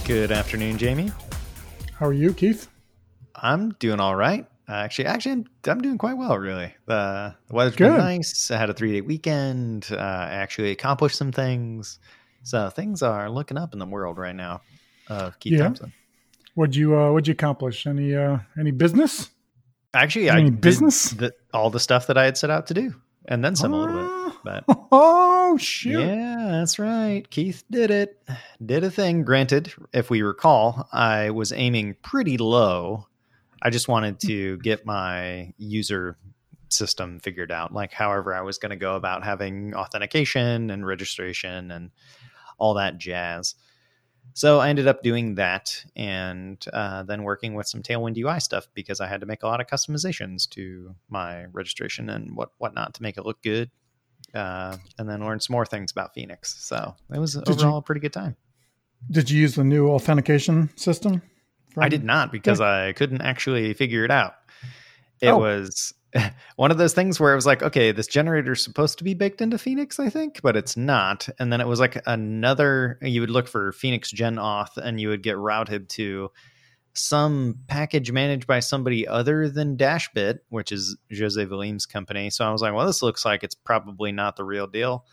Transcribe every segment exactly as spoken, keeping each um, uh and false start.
Good afternoon, Jamie. How are you, Keith? I'm doing all right. Uh, actually, actually, I'm, I'm doing quite well, really. The, the weather's Good. been nice. I had a three-day weekend. Uh, I actually accomplished some things. So things are looking up in the world right now. Uh, Keith Yeah. Thompson. What'd you uh, What'd you accomplish? Any uh, Any business? Actually, Any I business? did the, all the stuff that I had set out to do, and then some a little bit. But Oh shoot! yeah, that's right. Keith did it. Did a thing. Granted, if we recall, I was aiming pretty low. I just wanted to get my user system figured out, like however I was going to go about having authentication and registration and all that jazz. So I ended up doing that and uh, then working with some Tailwind U I stuff because I had to make a lot of customizations to my registration and what whatnot to make it look good. Uh, and then learn some more things about Phoenix. So it was Did overall you- a pretty good time. Did you use the new authentication system? from- I did not because I couldn't actually figure it out. It Oh. was one of those things where it was like, okay, this generator is supposed to be baked into Phoenix, I think, but it's not. And then it was like another, you would look for Phoenix Gen Auth and you would get routed to some package managed by somebody other than Dashbit, which is Jose Valim's company. So I was like, well, this looks like it's probably not the real deal.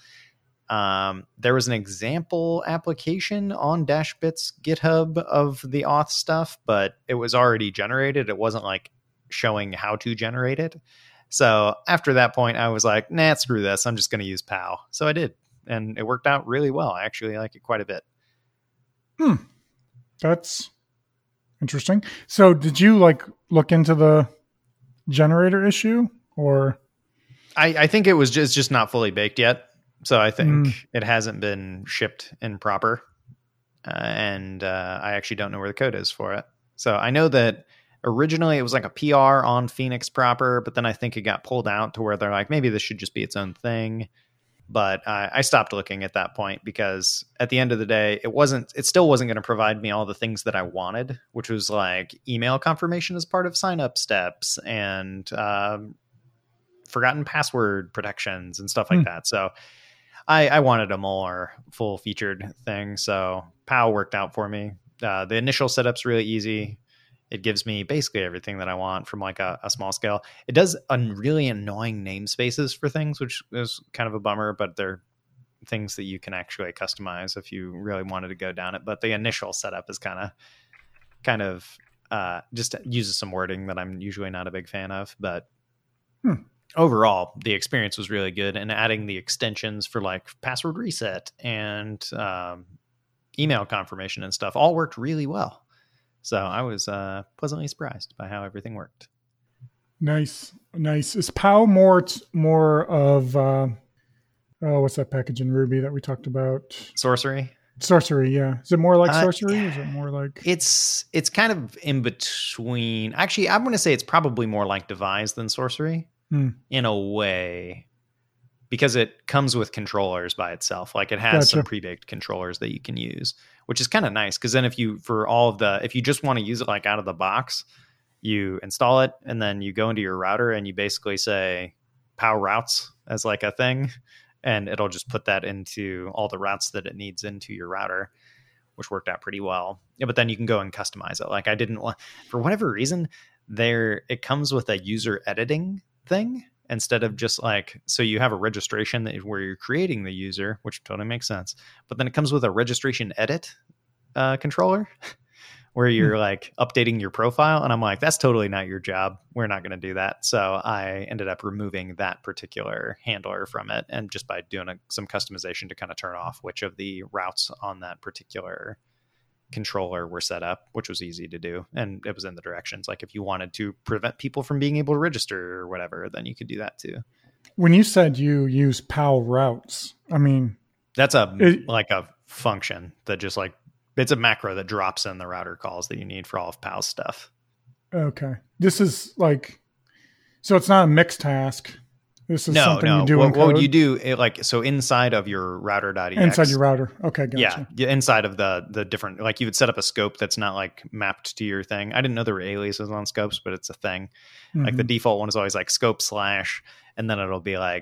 Um, there was an example application on Dashbit's GitHub of the auth stuff, but it was already generated. It wasn't like showing how to generate it. So after that point, I was like, nah, screw this. I'm just going to use P O W. So I did. And it worked out really well. I actually like it quite a bit. Hmm. That's interesting. So, did you like look into the generator issue, or I, I think it was just, just not fully baked yet. So I think Mm. it hasn't been shipped in proper. Uh, and uh, I actually don't know where the code is for it. So I know that originally it was like a P R on Phoenix proper, but then I think it got pulled out to where they're like, maybe this should just be its own thing. But I, I stopped looking at that point because at the end of the day, it wasn't, it still wasn't going to provide me all the things that I wanted, which was like email confirmation as part of sign up steps and um, forgotten password protections and stuff like Hmm. that. So I, I wanted a more full featured thing. So P O W worked out for me. Uh, the initial setup's really easy. It gives me basically everything that I want from like a, a small scale. It does un- really annoying namespaces for things, which is kind of a bummer, but they're things that you can actually customize if you really wanted to go down it. But the initial setup is kind of, kind of uh, just uses some wording that I'm usually not a big fan of. But Hmm. overall, the experience was really good. And adding the extensions for like password reset and um, email confirmation and stuff all worked really well. So I was uh, pleasantly surprised by how everything worked. nice, nice? Is P O W more t- more of uh, oh, what's that package in Ruby that we talked about? Sorcery. Sorcery, yeah. Is it more like Uh, sorcery? Or is it more like It's it's kind of in between. Actually, I'm going to say it's probably more like Devise than Sorcery Hmm. in a way, because it comes with controllers by itself. Like it has some Gotcha. pre-baked controllers that you can use, which is kind of nice. Because then if you for all of the if you just want to use it like out of the box, you install it and then you go into your router and you basically say P O W routes as like a thing, and it'll just put that into all the routes that it needs into your router, which worked out pretty well. Yeah, but then you can go and customize it. Like I didn't want, for whatever reason, there it comes with a user editing thing instead of just like, so you have a registration that where you're creating the user, which totally makes sense. But then it comes with a registration edit uh, controller where you're like updating your profile. And I'm like, that's totally not your job. We're not going to do that. So I ended up removing that particular handler from it. And just by doing a, some customization to kind of turn off which of the routes on that particular controller were set up, which was easy to do. And it was in the directions. Like if you wanted to prevent people from being able to register or whatever, then you could do that too. when you said you use P O W routes? I mean, That's a, It- like a function that just like, it's a macro that drops in the router calls that you need for all of P O W stuff. okay. This is like, so it's not a mixed task. This is No, something no. you do what, in what code would you do? It, like, so inside of your router.ex. inside your router. Okay, Yeah, gotcha. yeah, inside of the the different, like you would set up a scope that's not like mapped to your thing. I didn't know there were aliases on scopes, but it's a thing. Like the Mhm. default one is always like scope slash, and then it'll be like, for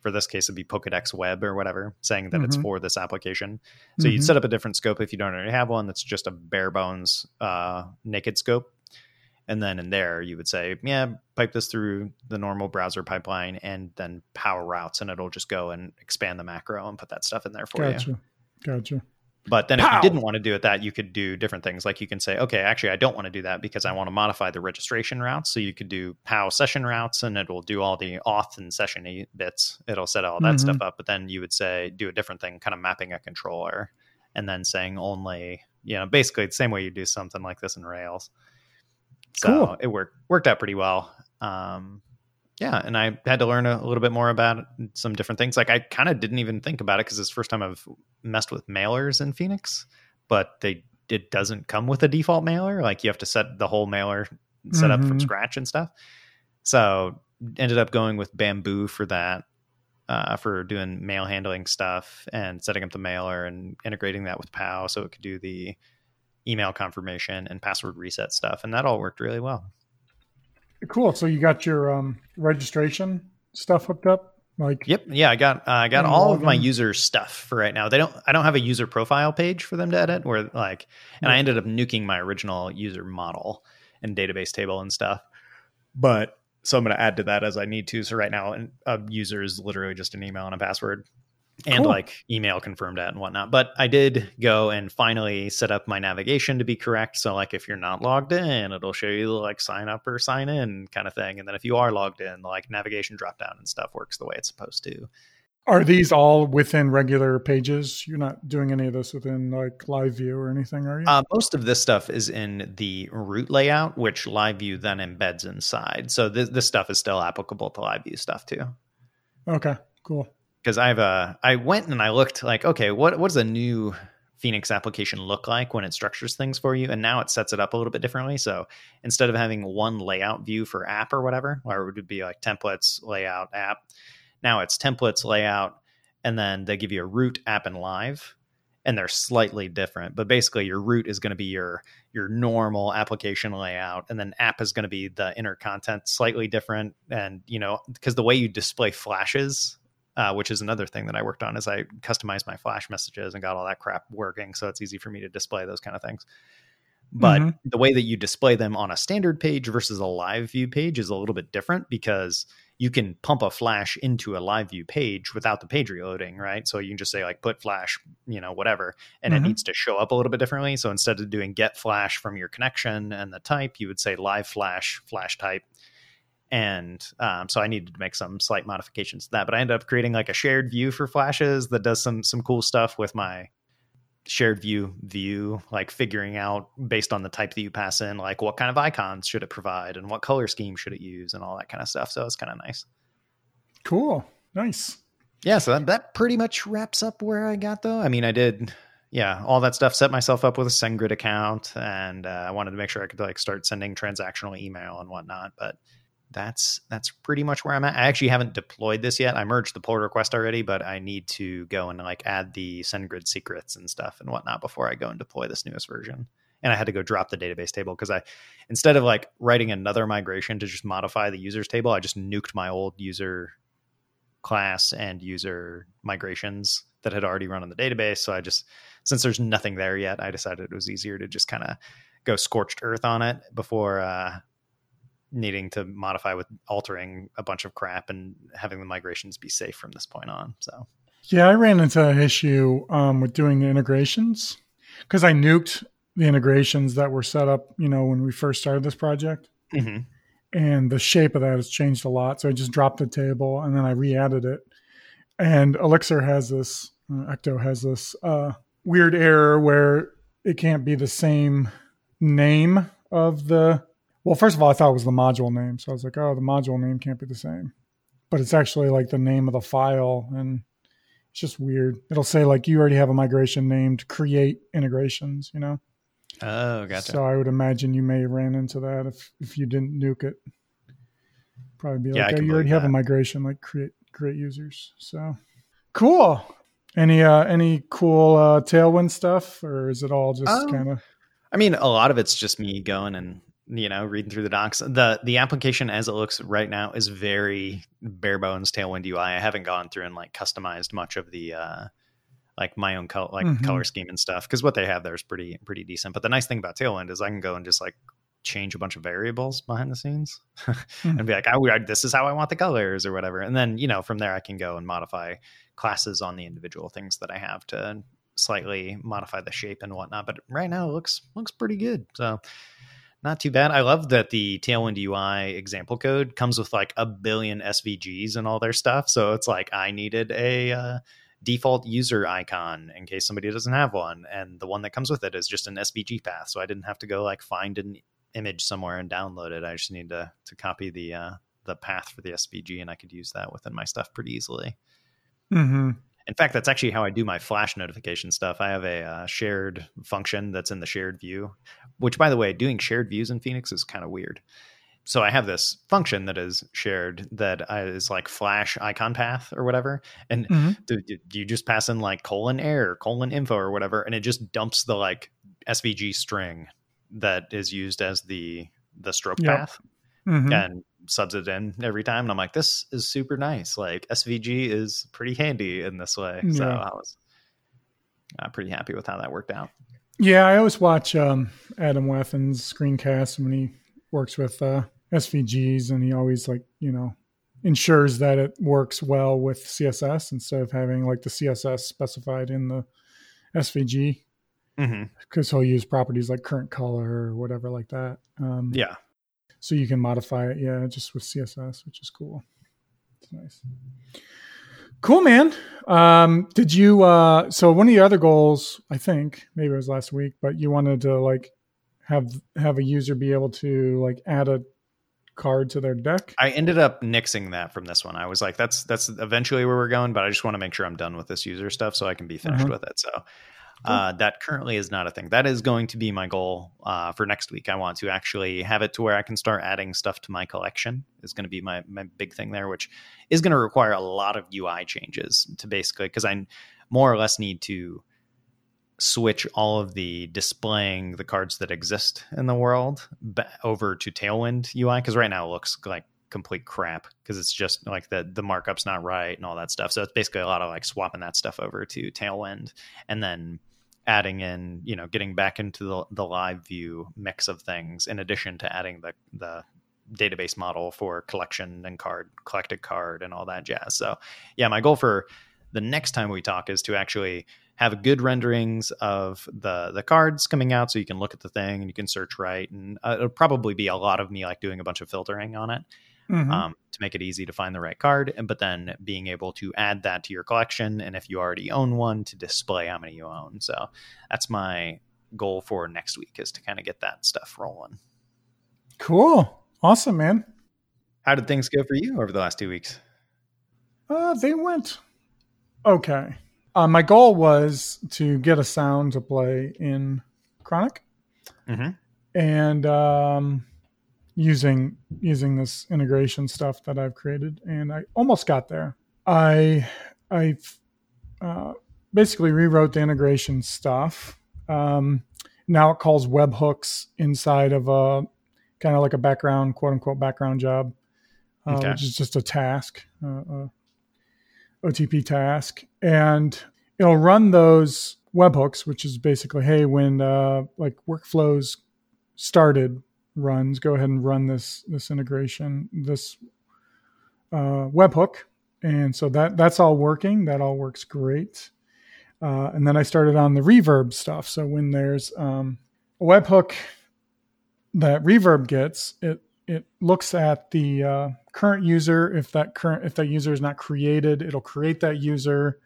for this case, it'd be Pokedex Web or whatever, saying that mm-hmm. it's for this application. So mm-hmm. you'd set up a different scope if you don't already have one that's just a bare bones uh, naked scope. And then in there, you would say, yeah, pipe this through the normal browser pipeline and then power routes, and it'll just go and expand the macro and put that stuff in there for gotcha. you. Gotcha. But then Pow! if you didn't want to do it that, you could do different things. Like you can say, okay, actually, I don't want to do that because I want to modify the registration routes. So you could do P O W session routes, and it will do all the auth and session bits. It'll set all that mm-hmm. stuff up. But then you would say, do a different thing, kind of mapping a controller and then saying only, you know, basically the same way you do something like this in Rails. So cool. it worked worked out pretty well. Um, yeah, and I had to learn a, a little bit more about some different things. Like I kind of didn't even think about it because it's the first time I've messed with mailers in Phoenix, but they it doesn't come with a default mailer. Like you have to set the whole mailer set mm-hmm. up from scratch and stuff. So ended up going with Bamboo for that, uh, for doing mail handling stuff and setting up the mailer and integrating that with P O W so it could do the email confirmation and password reset stuff. And that all worked really well. Cool. So you got your um, registration stuff hooked up? Like, yep. Yeah, I got uh, I got all of my user stuff for right now. They don't. I don't have a user profile page for them to edit. Where like, and yeah. I ended up nuking my original user model and database table and stuff. But so I'm going to add to that as I need to. So right now, a user is literally just an email and a password. And cool. like email confirmed at and whatnot. But I did go and finally set up my navigation to be correct. So like if you're not logged in, it'll show you like sign up or sign in kind of thing. And then if you are logged in, the like navigation drop down and stuff works the way it's supposed to. Are these all within regular pages? You're not doing any of this within like Live View or anything, are you? Uh, most of this stuff is in the root layout, which Live View then embeds inside. So th- this stuff is still applicable to Live View stuff too. Okay, cool. Because I've uh, I went and I looked like, okay, what what does a new Phoenix application look like when it structures things for you? And now it sets it up a little bit differently. So instead of having one layout view for app or whatever, or it would be like templates, layout, app, now it's templates, layout, and then they give you a root, app, and live. And they're slightly different. But basically your root is going to be your your normal application layout. And then app is going to be the inner content, slightly different. And, you know, because the way you display flashes, Uh, which is another thing that I worked on, is I customized my Flash messages and got all that crap working. So it's easy for me to display those kind of things. But mm-hmm. the way that you display them on a standard page versus a live view page is a little bit different, because you can pump a Flash into a live view page without the page reloading, right? So you can just say like put Flash, you know, whatever, and mm-hmm. it needs to show up a little bit differently. So instead of doing get Flash from your connection and the type, you would say live Flash, Flash type. And um, so I needed to make some slight modifications to that, but I ended up creating like a shared view for flashes that does some some cool stuff with my shared view view, like figuring out based on the type that you pass in, like what kind of icons should it provide and what color scheme should it use and all that kind of stuff. So it's kind of nice. Cool. Nice. Yeah. So that, that pretty much wraps up where I got though. I mean, I did, yeah, all that stuff, set myself up with a SendGrid account, and uh, I wanted to make sure I could like start sending transactional email and whatnot, but that's that's pretty much where I'm at. I actually haven't deployed this yet. I merged the pull request already, but I need to go and like add the SendGrid secrets and stuff and whatnot before I go and deploy this newest version. And I had to go drop the database table because I, instead of like writing another migration to just modify the users table, I just nuked my old user class and user migrations that had already run on the database. So I just, since there's nothing there yet, I decided it was easier to just kind of go scorched earth on it before uh, needing to modify with altering a bunch of crap and having the migrations be safe from this point on. So, yeah, I ran into an issue um, with doing the integrations because I nuked the integrations that were set up, you know, when we first started this project. Mm-hmm. And the shape of that has changed a lot. So I just dropped the table and then I re-added it. And Elixir has this, uh, Ecto has this uh, weird error where it can't be the same name of the, well, first of all, I thought it was the module name. So I was like, oh, the module name can't be the same. But it's actually like the name of the file. And it's just weird. It'll say like, you already have a migration named create integrations, you know? Oh, gotcha. So I would imagine you may have ran into that if, if you didn't nuke it. Probably be like, yeah, oh, you already have that. A migration, like create create users. So cool. Any uh, any cool uh, Tailwind stuff, or is it all just um, kind of? I mean, a lot of it's just me going and you know, reading through the docs. The the application as it looks right now is very bare bones Tailwind U I. I haven't gone through and like customized much of the uh, like my own color, like mm-hmm. color scheme and stuff, because what they have there is pretty pretty decent. But the nice thing about Tailwind is I can go and just like change a bunch of variables behind the scenes mm-hmm. and be like, oh, this is how I want the colors or whatever. And then, you know, from there I can go and modify classes on the individual things that I have to slightly modify the shape and whatnot. But right now it looks looks pretty good. So not too bad. I love that the Tailwind U I example code comes with like a billion S V Gs and all their stuff. So it's like I needed a uh, default user icon in case somebody doesn't have one. And the one that comes with it is just an S V G path. So I didn't have to go like find an image somewhere and download it. I just need to to copy the uh, the path for the S V G and I could use that within my stuff pretty easily. Mm-hmm. In fact, that's actually how I do my Flash notification stuff. I have a uh, shared function that's in the shared view, which, by the way, doing shared views in Phoenix is kind of weird. So I have this function that is shared that is like Flash icon path or whatever. And mm-hmm. do, do you just pass in like colon error, colon info or whatever, and it just dumps the like S V G string that is used as the the stroke yep. path mm-hmm. and subs it in every time. And I'm like, this is super nice. Like S V G is pretty handy in this way. Yeah. So I was uh, pretty happy with how that worked out. Yeah, I always watch um, Adam Wathan's screencasts when he works with uh, S V Gs, and he always like, you know, ensures that it works well with C S S instead of having like the C S S specified in the S V G. Mm-hmm. Because he'll use properties like current color or whatever like that. Um, yeah. So you can modify it, yeah, just with C S S, which is cool. It's nice. Cool, man. Um, did you, uh, so one of your other goals, I think, maybe it was last week, but you wanted to like have have a user be able to like add a card to their deck? I ended up nixing that from this one. I was like, that's that's eventually where we're going, but I just want to make sure I'm done with this user stuff so I can be finished uh-huh. with it. So Uh, that currently is not a thing. That is going to be my goal uh, for next week. I want to actually have it to where I can start adding stuff to my collection is going to be my, my big thing there, which is going to require a lot of U I changes to basically, because I more or less need to switch all of the displaying the cards that exist in the world over to Tailwind U I. Because right now it looks like complete crap because it's just like the the markup's not right and all that stuff. So it's basically a lot of like swapping that stuff over to Tailwind and then adding in, you know, getting back into the, the live view mix of things in addition to adding the the database model for collection and card collected card and all that jazz. So yeah, my goal for the next time we talk is to actually have good renderings of the the cards coming out so you can look at the thing and you can search right. And uh, it'll probably be a lot of me like doing a bunch of filtering on it. Mm-hmm. Um, to make it easy to find the right card, and but then being able to add that to your collection, and if you already own one, to display how many you own. So that's my goal for next week, is to kind of get that stuff rolling. Cool. Awesome, man. How did things go for you over the last two weeks? Uh, they went okay. Uh, my goal was to get a sound to play in Chronic. Mm-hmm. And um using using this integration stuff that I've created, and I almost got there. I I uh, basically rewrote the integration stuff. Um, now it calls webhooks inside of a kind of like a background, quote unquote, background job, uh, okay. which is just a task, uh, a O T P task, and it'll run those webhooks, which is basically, hey, when uh, like workflows started. Runs, go ahead and run this this integration, this uh, webhook, and so that that's all working. That all works great. Uh, and then I started on the reverb stuff. So when there's um, a webhook that Reverb gets, it it looks at the uh, current user. If that current if that user is not created, it'll create that user,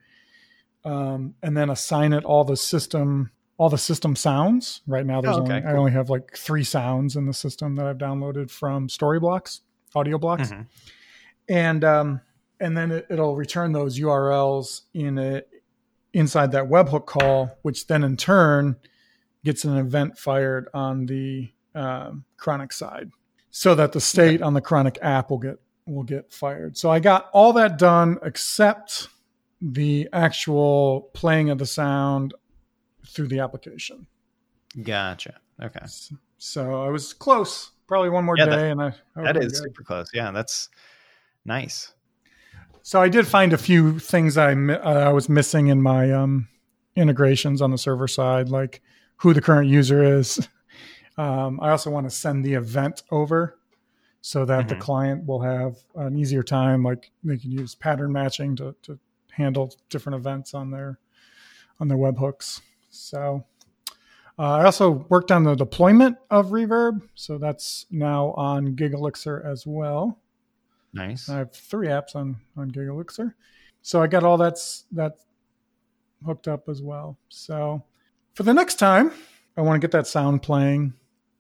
um, and then assign it all the system. all the system sounds. Right now, there's oh, okay, only, cool. I only have like three sounds in the system that I've downloaded from Storyblocks, audio blocks. Mm-hmm. And, um, and then it, it'll return those U R Ls in a, inside that webhook call, which then in turn gets an event fired on the um, Chronic side so that the state okay. on the Chronic app will get, will get fired. So I got all that done except the actual playing of the sound through the application. Gotcha. Okay. So I was close. Probably one more Yeah, day, that, and I, I that was is good. super close. Yeah, that's nice. So I did find a few things I uh, I was missing in my um, integrations on the server side, like who the current user is. Um, I also want to send the event over so that mm-hmm. the client will have an easier time. Like they can use pattern matching to, to handle different events on their on their webhooks. So uh, I also worked on the deployment of Reverb, so that's now on GigElixir as well. Nice. I have three apps on on GigElixir, so I got all that's that hooked up as well. So for the next time, I want to get that sound playing,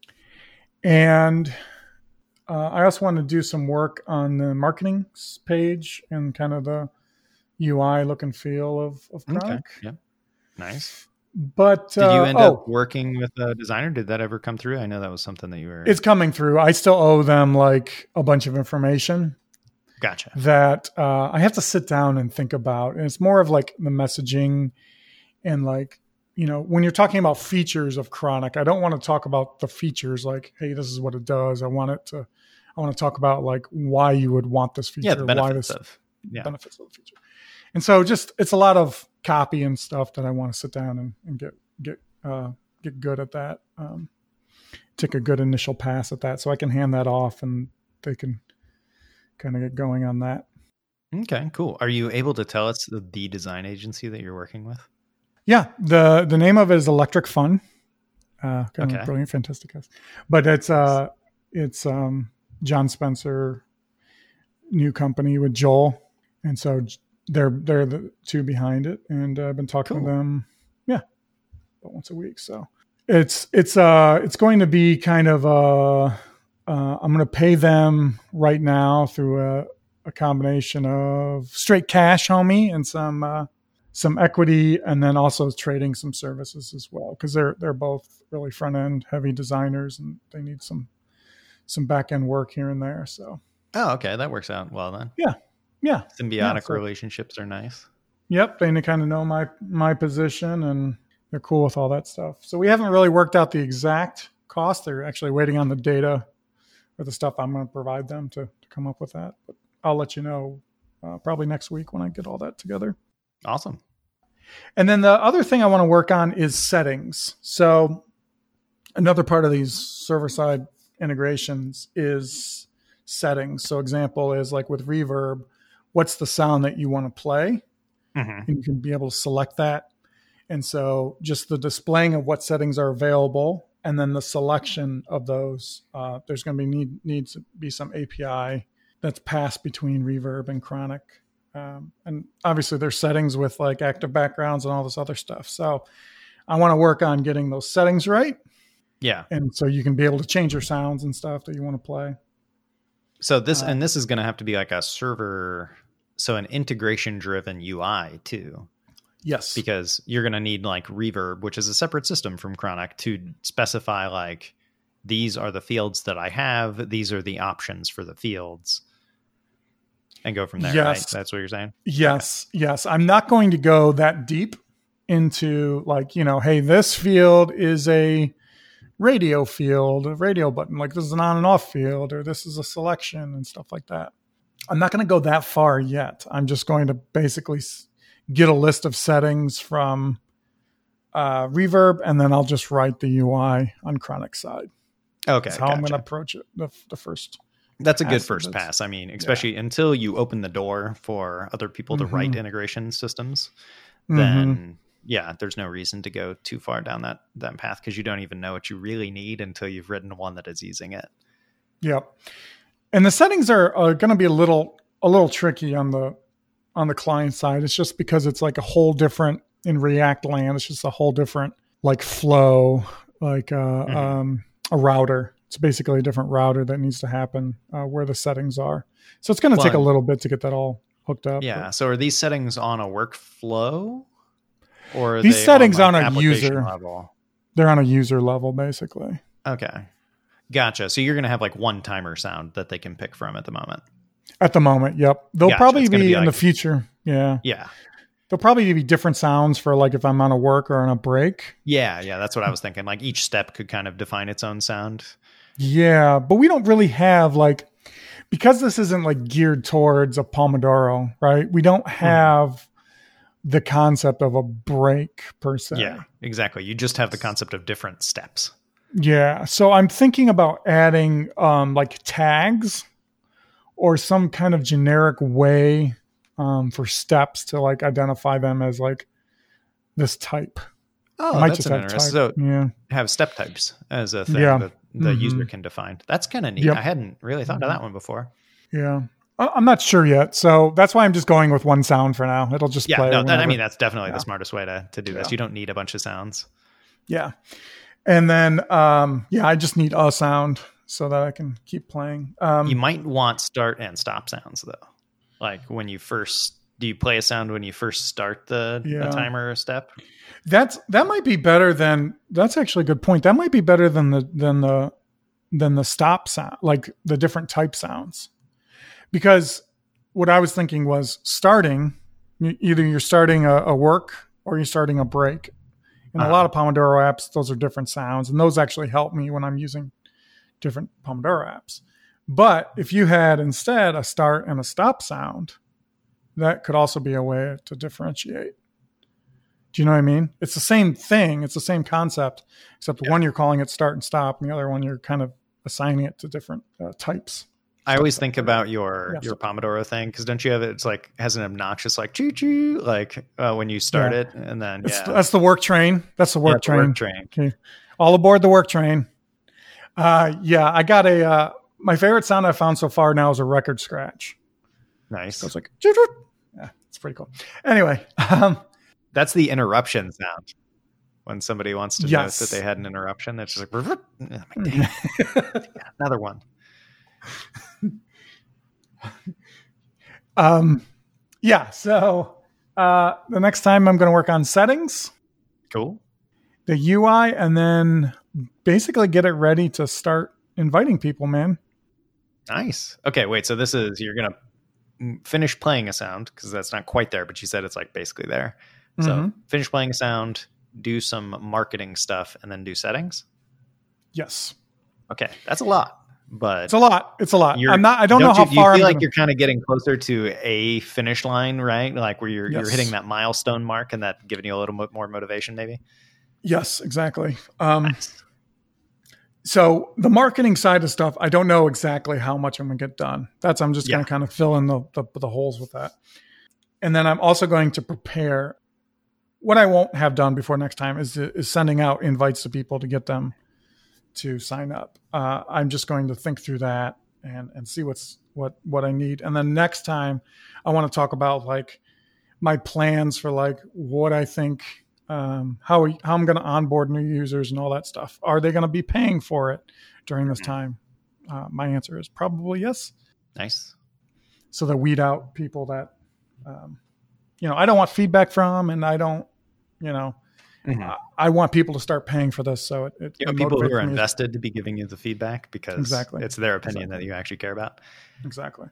and uh, I also want to do some work on the marketing page and kind of the U I look and feel of of Chronic. Okay. Yeah. Nice. But did you end uh, up oh, working with a designer? Did that ever come through? I know that was something that you were. It's coming through. I still owe them like a bunch of information. Gotcha. That uh, I have to sit down and think about, and it's more of like the messaging and like, you know, when you're talking about features of Chronic, I don't want to talk about the features like, hey, this is what it does. I want it to. I want to talk about like why you would want this feature. Yeah, the benefits why this, of yeah. benefits of the feature. And so just it's a lot of copy and stuff that I want to sit down and, and get get uh, get good at that. Um, take a good initial pass at that, so I can hand that off and they can kind of get going on that. Okay, cool. Are you able to tell us the, the design agency that you're working with? Yeah, the the name of it is Electric Fun. Uh, kind okay. of brilliant, fantastic guys. But it's uh it's um, John Spencer, new company with Joel, and so. They're they're the two behind it, and uh, I've been talking cool. to them, yeah, about once a week. So it's it's uh it's going to be kind of uh, uh I'm going to pay them right now through a, a combination of straight cash, homie, and some uh, some equity, and then also trading some services as well, because they're they're both really front end heavy designers, and they need some some back end work here and there. So oh, okay, that works out well then. Yeah. Yeah. Symbiotic yeah, so, relationships are nice. Yep. They kind of know my, my position and they're cool with all that stuff. So we haven't really worked out the exact cost. They're actually waiting on the data or the stuff I'm going to provide them to, to come up with that. But I'll let you know uh, probably next week when I get all that together. Awesome. And then the other thing I want to work on is settings. So another part of these server side integrations is settings. So example is like with Reverb, what's the sound that you want to play? Mm-hmm. And you can be able to select that. And so just the displaying of what settings are available and then the selection of those, uh, there's going to be need needs to be some A P I that's passed between Reverb and Chronic. Um, and obviously there's settings with like active backgrounds and all this other stuff. So I want to work on getting those settings right. Yeah. And so you can be able to change your sounds and stuff that you want to play. So this, uh, and this is going to have to be like a server, so an integration driven U I too. Yes. Because you're going to need like Reverb, which is a separate system from Chronic, to specify like, these are the fields that I have. These are the options for the fields. And go from there, yes. Right? That's what you're saying? Yes. Okay. Yes. I'm not going to go that deep into like, you know, hey, this field is a radio field, a radio button, like this is an on and off field, or this is a selection and stuff like that. I'm not going to go that far yet. I'm just going to basically get a list of settings from uh, Reverb, and then I'll just write the U I on Chronic side. Okay. That's how gotcha. I'm going to approach it. The, the first. That's a good first pass. I mean, especially yeah. until you open the door for other people to mm-hmm. write integration systems, then mm-hmm. yeah, there's no reason to go too far down that, that path because you don't even know what you really need until you've written one that is using it. Yep. And the settings are, are going to be a little, a little tricky on the, on the client side. It's just because it's like a whole different in React land. It's just a whole different like flow, like uh, mm-hmm. um, a router. It's basically a different router that needs to happen uh, where the settings are. So it's going to well, take a little bit to get that all hooked up. Yeah. But. So are these settings on a workflow? Or are these they settings on, like, on a user level? They're on a user level, basically. Okay. Gotcha. So you're going to have like one timer sound that they can pick from at the moment. At the moment. Yep. They'll gotcha. probably be, be in like, the future. Yeah. Yeah. there'll probably be different sounds for like if I'm on a work or on a break. Yeah, yeah, that's what I was thinking. Like each step could kind of define its own sound. Yeah, but we don't really have like, because this isn't like geared towards a Pomodoro, right? We don't have mm. the concept of a break per se. Yeah, exactly. You just have the concept of different steps. Yeah. So I'm thinking about adding um, like tags or some kind of generic way um, for steps to like identify them as like this type. Oh, that's an interesting. So yeah. have step types as a thing yeah. that the mm-hmm. user can define. That's kind of neat. Yep. I hadn't really thought of that one before. Yeah. I'm not sure yet. So that's why I'm just going with one sound for now. It'll just yeah, play. No, that, I mean, that's definitely yeah. the smartest way to, to do this. Yeah. You don't need a bunch of sounds. Yeah. And then, um, yeah, I just need a sound so that I can keep playing. Um, you might want start and stop sounds though. Like when you first, do you play a sound when you first start the, yeah. the timer or step? That's, that might be better than, that's actually a good point. That might be better than the, than the, than the stop sound, like the different type sounds. Because what I was thinking was starting, either you're starting a, a work or you're starting a break. In uh-huh. a lot of Pomodoro apps, those are different sounds, and those actually help me when I'm using different Pomodoro apps. But if you had instead a start and a stop sound, that could also be a way to differentiate. Do you know what I mean? It's the same thing. It's the same concept, except yeah. one you're calling it start and stop, and the other one you're kind of assigning it to different uh, types. I always think about your yes. your Pomodoro thing, because don't you have it? It's like has an obnoxious like choo choo like uh, when you start yeah. it, and then yeah, that's the work train. That's the work yeah, train. The work train. Okay. All aboard the work train. Uh, yeah, I got a. Uh, my favorite sound I've found so far now is a record scratch. Nice. So it's like choo choo. Yeah, it's pretty cool. Anyway, um, that's the interruption sound. When somebody wants to yes. note that they had an interruption, it's just like, oh, my damn. yeah, another one. um, yeah. So uh, the next time I'm going to work on settings, cool, the U I, and then basically get it ready to start inviting people. Man, nice. Okay, wait. So this is you're going to finish playing a sound because that's not quite there, but you said it's like basically there. So mm-hmm. finish playing a sound, do some marketing stuff, and then do settings. Yes. Okay, that's a lot. But it's a lot. It's a lot. I'm not. I don't, don't know how you, far. You feel I'm like gonna... you're kind of getting closer to a finish line, right? Like where you're yes. you're hitting that milestone mark, and that giving you a little bit more motivation, maybe. Yes, exactly. Um, nice. So the marketing side of stuff, I don't know exactly how much I'm going to get done. That's I'm just yeah. going to kind of fill in the, the the holes with that, and then I'm also going to prepare. What I won't have done before next time is is sending out invites to people to get them to sign up. Uh, I'm just going to think through that and, and see what's what, what I need. And then next time I want to talk about like my plans for like what I think, um, how, how I'm going to onboard new users and all that stuff. Are they going to be paying for it during this time? Uh, my answer is probably yes. Nice. So that weed out people that, um, you know, I don't want feedback from, and I don't, you know, Mm-hmm. Uh, I want people to start paying for this. So it, it, you know, it people who are invested to... to be giving you the feedback because exactly. it's their opinion exactly. that you actually care about. Exactly.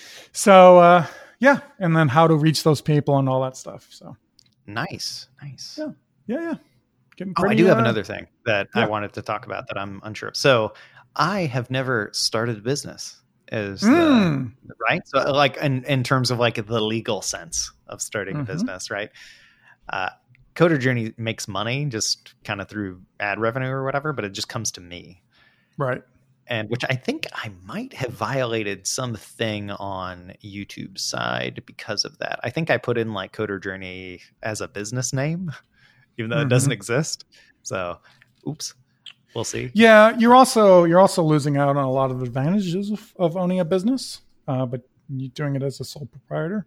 So, uh, yeah. And then how to reach those people and all that stuff. So nice. Nice. Yeah. Yeah. Yeah. Getting pretty, oh, I do have uh, another thing that yeah. I wanted to talk about that I'm unsure of. So I have never started a business is mm. the, right. So like in, in terms of like the legal sense of starting mm-hmm. a business, right? Uh, Coder Journey makes money just kind of through ad revenue or whatever, but it just comes to me. Right. And which I think I might have violated something on YouTube's side because of that. I think I put in like Coder Journey as a business name, even though mm-hmm. it doesn't exist. So, oops, we'll see. Yeah. You're also, you're also losing out on a lot of advantages of, of owning a business, uh, but you're doing it as a sole proprietor,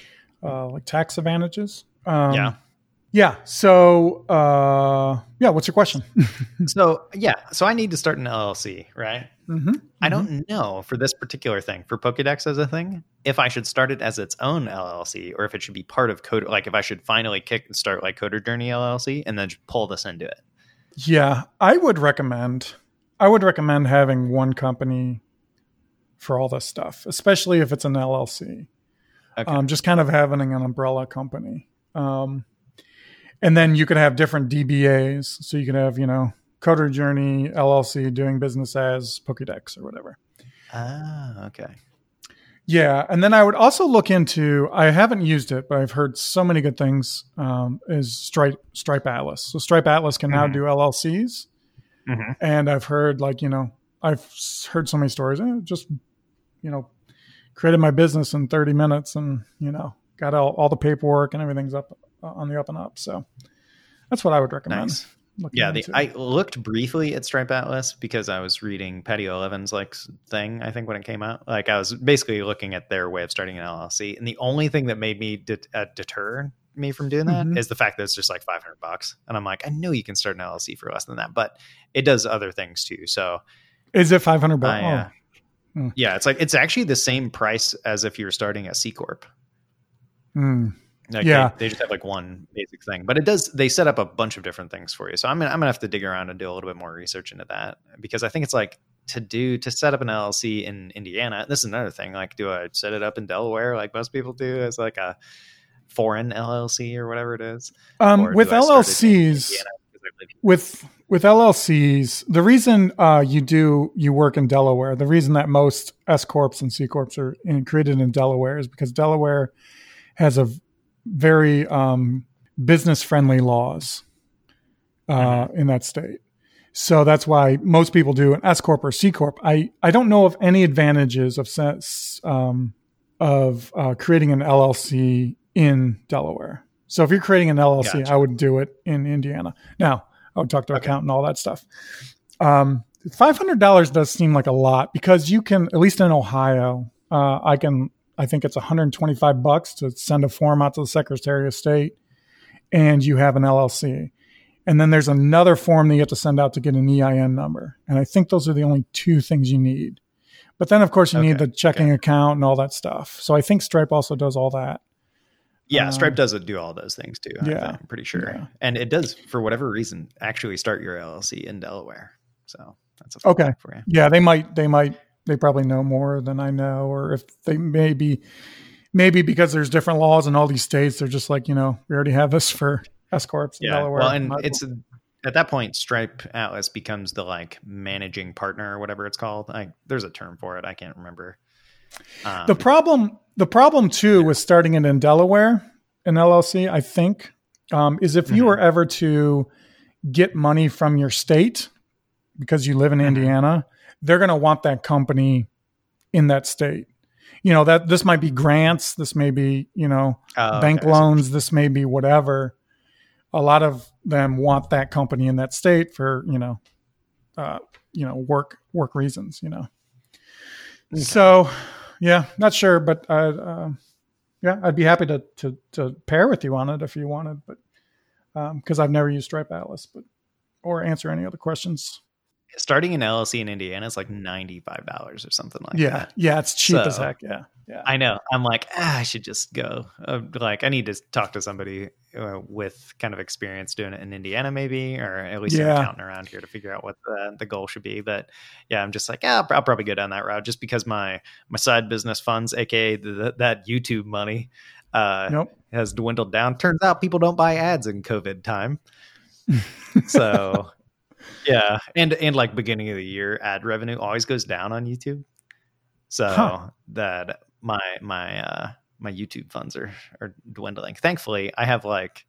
uh, like tax advantages. Um, yeah. Yeah. So, uh, yeah. What's your question? so, yeah. So I need to start an L L C, right? Mm-hmm. I don't know for this particular thing, for Pokédex as a thing, if I should start it as its own L L C or if it should be part of Coder. Like if I should finally kick and start like Coder Journey L L C and then just pull this into it. Yeah. I would recommend, I would recommend having one company for all this stuff, especially if it's an L L C. Okay. Um, just kind of having an umbrella company. Um, and then you could have different D B As. So you could have, you know, Coder Journey, L L C, doing business as Pokédex or whatever. Ah, okay. Yeah. And then I would also look into, I haven't used it, but I've heard so many good things, um, is Stripe, Stripe Atlas. So Stripe Atlas can now Mhm. do L L Cs. Mm-hmm. And I've heard like, you know, I've heard so many stories, eh, just, you know, created my business in thirty minutes and, you know, got all, all the paperwork and everything's up uh, on the up and up. So that's what I would recommend. Nice. looking Yeah, the, into. I looked briefly at Stripe Atlas because I was reading Patty O'Levin's like s- thing. I think when it came out, like I was basically looking at their way of starting an L L C, and the only thing that made me det- uh, deter me from doing that Mhm. is the fact that it's just like five hundred bucks, and I'm like, I know you can start an L L C for less than that, but it does other things too. So Is it five hundred bucks? I, uh, Oh. Hmm. yeah, it's like it's actually the same price as if you're starting a C corp. Hmm. Like Yeah. they, they just have like one basic thing, but it does. They set up a bunch of different things for you. So I'm gonna I'm gonna have to dig around and do a little bit more research into that because I think it's like to do to set up an L L C in Indiana. This is another thing. Like, do I set it up in Delaware like most people do as like a foreign L L C or whatever it is? Um, Or with do I start it in L L Cs, Indiana because I live here? with with L L Cs, the reason uh, you do you work in Delaware, the reason that most S corps and C corps are in, created in Delaware is because Delaware has a very um, business friendly laws uh, Mm-hmm. in that state. So that's why most people do an S corp or C corp. I, I don't know of any advantages of sense, um, of uh, creating an L L C in Delaware. So if you're creating an L L C, Gotcha. I would do it in Indiana. Now, I would talk to Okay. accountant and all that stuff. Um, five hundred dollars does seem like a lot because you can, at least in Ohio, uh, I can, I think it's one hundred twenty-five bucks to send a form out to the Secretary of State and you have an L L C. And then there's another form that you have to send out to get an E I N number. And I think those are the only two things you need. But then, of course, you need Okay. the checking Okay. account and all that stuff. So I think Stripe also does all that. Yeah, Um, Stripe does do all those things too. I yeah. think, I'm pretty sure, Yeah. and it does for whatever reason actually start your L L C in Delaware. So that's a fun Okay. fact for you. Yeah, they might, they might, they probably know more than I know. Or if they maybe, maybe because there's different laws in all these states, they're just like, you know, we already have this for S corps in Yeah, Delaware. well, and Might as it's at that point, Stripe Atlas becomes the like managing partner or whatever it's called. Like, there's a term for it. I can't remember. Um, The problem, the problem too, with starting it in Delaware, an L L C, I think, um, is if you Mhm. were ever to get money from your state because you live in Mhm. Indiana, they're going to want that company in that state. You know, that this might be grants, this may be, you know, oh, bank okay, I see. loans, this may be whatever. A lot of them want that company in that state for, you know, uh, you know, work work reasons, you know. Okay. So, yeah, not sure, but I, uh, yeah, I'd be happy to, to to pair with you on it if you wanted, but because I've never used Stripe Atlas, but or answer any other questions. Starting an L L C in Indiana is like ninety-five dollars or something like Yeah, that. yeah, it's cheap as So- heck. Yeah, yeah, I know. I'm like, ah, I should just go. Uh, like, I need to talk to somebody uh, with kind of experience doing it in Indiana, maybe, or at least an Yeah. accountant around here to figure out what the, the goal should be. But yeah, I'm just like, yeah, I'll, I'll probably go down that route just because my my side business funds, aka the, that YouTube money, uh, nope. has dwindled down. Turns out people don't buy ads in COVID time, so. Yeah, and and like beginning of the year, ad revenue always goes down on YouTube, so Huh. that my my uh, my YouTube funds are are dwindling. Thankfully, I have like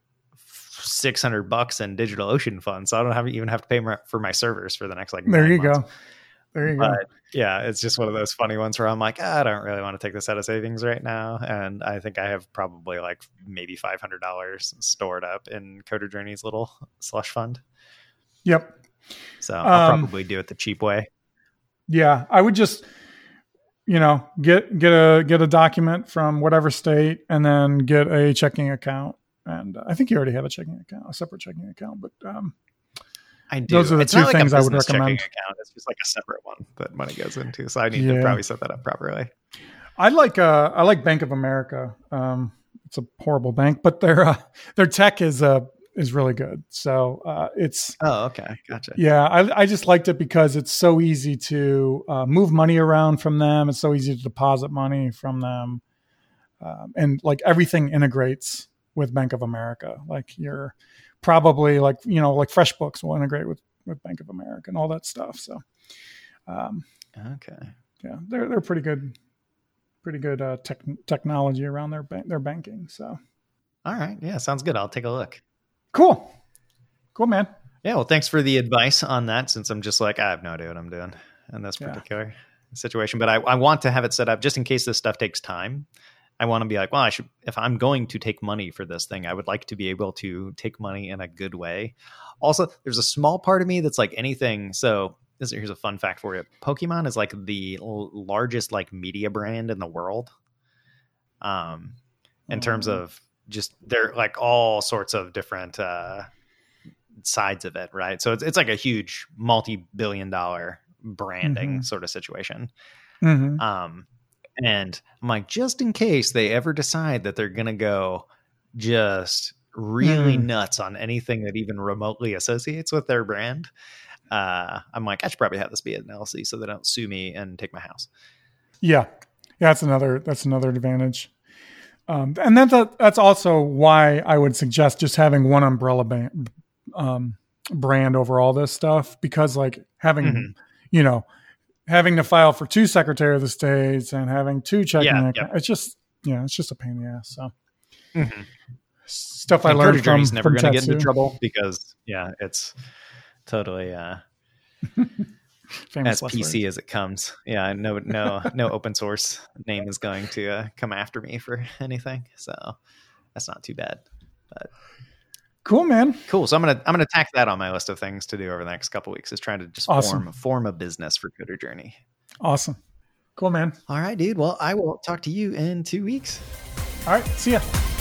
six hundred bucks in DigitalOcean funds, so I don't have even have to pay my, for my servers for the next like. There nine you months. go. There you go. But yeah, it's just one of those funny ones where I'm like, ah, I don't really want to take this out of savings right now, and I think I have probably like maybe five hundred dollars stored up in Coder Journey's little slush fund. Yep. So I'll Um, probably do it the cheap way. Yeah, I would just, you know, get get a get a document from whatever state, and then get a checking account. And I think you already have a checking account, a separate checking account. But um, I do. those are the It's two not like a things I would business checking recommend. account. It's just like a separate one that money goes into. So I need Yeah. to probably set that up properly. I like uh, I like Bank of America. Um, it's a horrible bank, but their uh, their tech is uh, is really good. So uh, it's Oh, okay, gotcha. yeah, I, I just liked it because it's so easy to uh, move money around from them. It's so easy to deposit money from them, um, and like everything integrates with Bank of America. Like you're probably like, you know, like FreshBooks will integrate with, with Bank of America and all that stuff. So, um, okay. Yeah, they're, they're pretty good, pretty good uh, tech, technology around their bank, their banking. So. All right. Yeah. Sounds good. I'll take a look. Cool. Cool, man. Yeah. Well, thanks for the advice on that, since I'm just like, I have no idea what I'm doing in this particular yeah. situation, but I, I want to have it set up just in case this stuff takes time. I want to be like, well, I should, if I'm going to take money for this thing, I would like to be able to take money in a good way. Also, there's a small part of me that's like anything. So this, here's a fun fact for you. Pokemon is like the l- largest like media brand in the world. Um, in mm. terms of just, they're like all sorts of different, uh, sides of it. Right. So it's, it's like a huge multi-billion dollar branding mm-hmm. sort of situation. Mm-hmm. Um, And I'm like, just in case they ever decide that they're going to go just really mm. nuts on anything that even remotely associates with their brand, uh, I'm like, I should probably have this be an L L C so they don't sue me and take my house. Yeah. Yeah. That's another, that's another advantage. Um, and then that, that's also why I would suggest just having one umbrella band, um, brand over all this stuff, because like having, mm-hmm. you know, having to file for two Secretary of the States and having two checking yeah, accounts, yeah. it's just, yeah, it's just a pain in the ass. So mm-hmm. stuff I and learned from, never from going to get into trouble because yeah, it's totally uh, as P C as it comes. Yeah, no, no, no open source name is going to uh, come after me for anything. So that's not too bad. But cool, man. Cool. So I'm gonna I'm gonna tack that on my list of things to do over the next couple of weeks. Is trying to just awesome. form form a business for Coder Journey. Awesome. Cool, man. All right, dude. Well, I will talk to you in two weeks. All right. See ya.